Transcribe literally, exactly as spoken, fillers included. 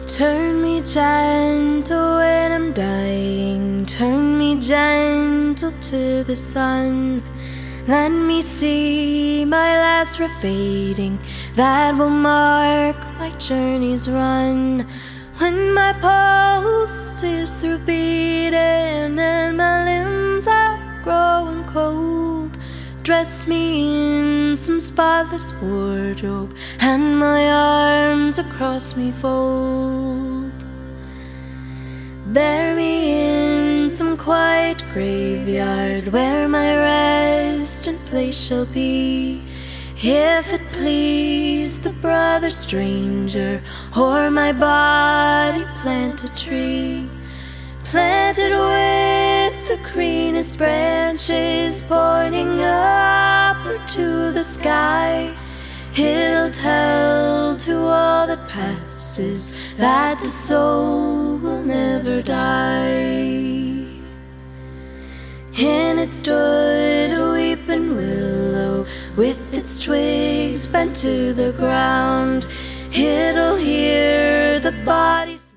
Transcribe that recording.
Turn me gentle when I'm dying, turn me gentle to the sun. Let me see my last refading, that will mark my journey's run. When my pulse is through beating and my limbs are growing cold, dress me in some spotless wardrobe and my arms across me fold. Bury me in some quiet graveyard where my resting place shall be. If it please the brother stranger, o'er my body plant a tree, planted with the greenest branches pointing upward to the sky. It'll tell to all that passes that the soul will never die. In it stood a weeping willow with its twigs bent to the ground. It'll hear the bodies